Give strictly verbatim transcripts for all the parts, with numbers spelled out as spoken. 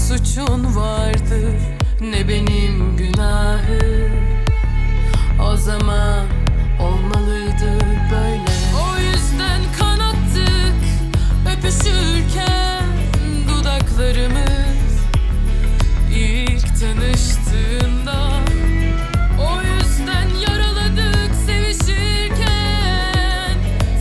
suçun vardı, ne benim günahım. O zaman olmalıydı böyle. O yüzden kanattık öpüşürken dudaklarımız ilk tanıştığında. O yüzden yaraladık sevişirken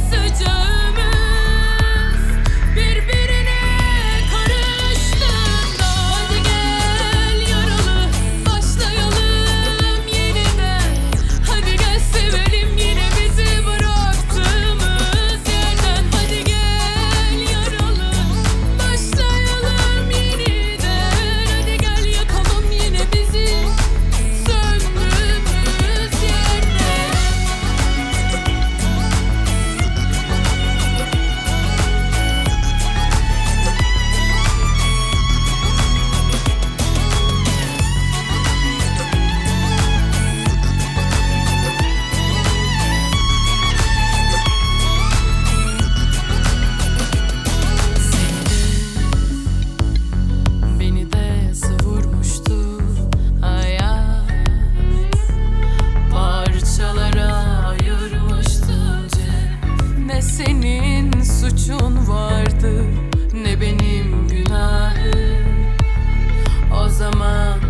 sıcağımız birbirine karıştığında. Hadi gel yaralı başlayalım yeniden. Hadi gel sevelim yine bizi bıraktığımız yerden. Hadi gel yaralı başlayalım yeniden. Hadi gel yakalım yine bizi söndüğümüz yerden. Beni de savurmuştu hayat, parçalara ayırmıştı önce. Ne senin suçun vardı, ne benim günahım. O zaman